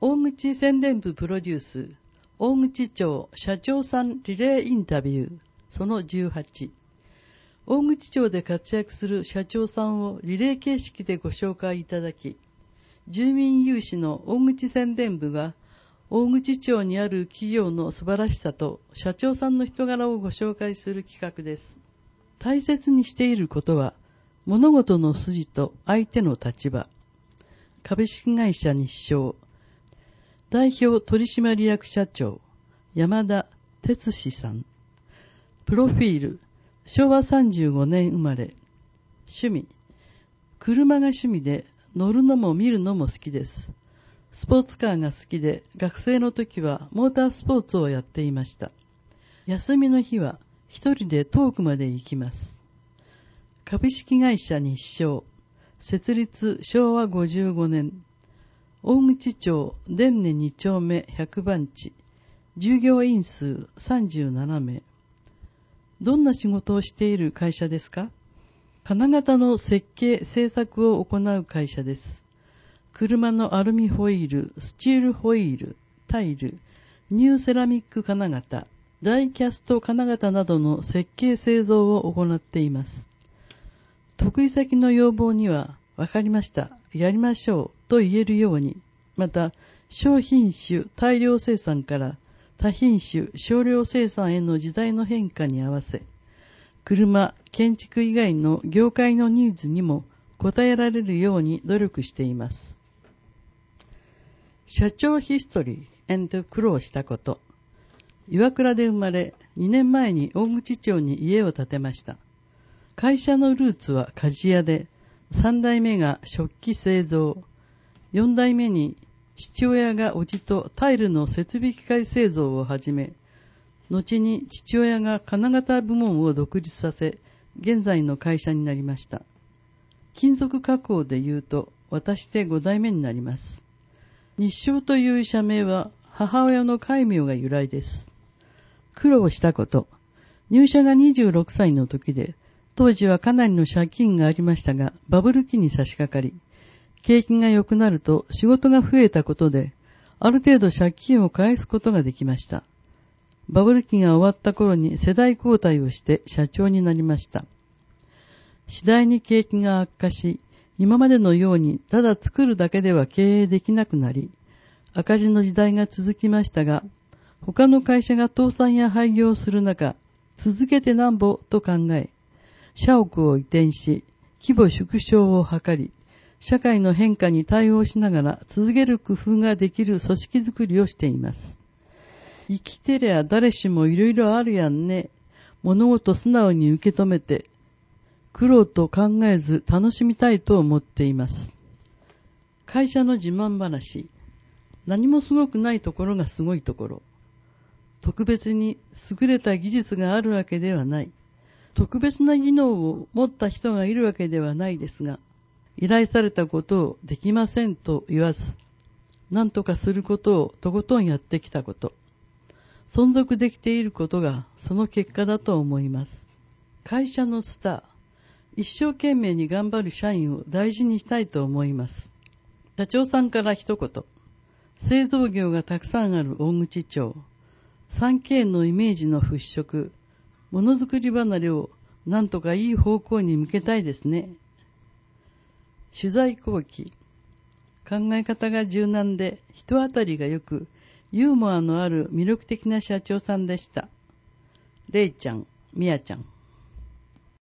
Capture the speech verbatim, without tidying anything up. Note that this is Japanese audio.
大口宣伝部プロデュース、大口町社長さんリレーインタビュー、そのじゅうはち。大口町で活躍する社長さんをリレー形式でご紹介いただき、住民有志の大口宣伝部が大口町にある企業の素晴らしさと社長さんの人柄をご紹介する企画です。大切にしていることは、物事の筋と相手の立場。株式会社日商代表取締役社長山田哲司さん。プロフィール、しょうわさんじゅうごねん生まれ。趣味、車が趣味で乗るのも見るのも好きです。スポーツカーが好きで、学生の時はモータースポーツをやっていました。休みの日は一人で遠くまで行きます。株式会社日商設立しょうわごじゅうごねん。大口町伝根に丁目ひゃくばん地。従業員数さんじゅうななめい。どんな仕事をしている会社ですか？金型の設計・製作を行う会社です。車のアルミホイール、スチールホイール、タイル、ニューセラミック金型、ダイキャスト金型などの設計製造を行っています。得意先の要望には、わかりました、やりましょうと言えるように、また、小品種大量生産から多品種少量生産への時代の変化に合わせ、車、建築以外の業界のニーズにも応えられるように努力しています。社長ヒストリー&苦労したこと。岩倉で生まれ、にねんまえに大口町に家を建てました。会社のルーツは鍛冶屋で、さんだいめが食器製造、よんだいめに父親が叔父とタイルの設備機械製造を始め、後に父親が金型部門を独立させ、現在の会社になりました。金属加工で言うと、私でごだいめになります。日商という社名は母親の戒名が由来です。苦労したこと。入社がにじゅうろくさいの時で、当時はかなりの借金がありましたが、バブル期に差し掛かり、景気が良くなると仕事が増えたことで、ある程度借金を返すことができました。バブル期が終わった頃に世代交代をして社長になりました。次第に景気が悪化し、今までのようにただ作るだけでは経営できなくなり、赤字の時代が続きましたが、他の会社が倒産や廃業する中、続けてなんぼと考え、社屋を移転し、規模縮小を図り、社会の変化に対応しながら続ける工夫ができる組織づくりをしています。生きてりゃ誰しもいろいろあるやんね。物事素直に受け止めて、苦労と考えず楽しみたいと思っています。会社の自慢話。何もすごくないところがすごいところ。特別に優れた技術があるわけではない。特別な技能を持った人がいるわけではないですが、依頼されたことをできませんと言わず、何とかすることをとことんやってきたこと。存続できていることがその結果だと思います。会社のスター。一生懸命に頑張る社員を大事にしたいと思います。社長さんから一言。製造業がたくさんある大口町。スリーケー のイメージの払拭。ものづくり離れをなんとかいい方向に向けたいですね。取材後期。考え方が柔軟で人当たりが良く、ユーモアのある魅力的な社長さんでした。れいちゃん、みやちゃん。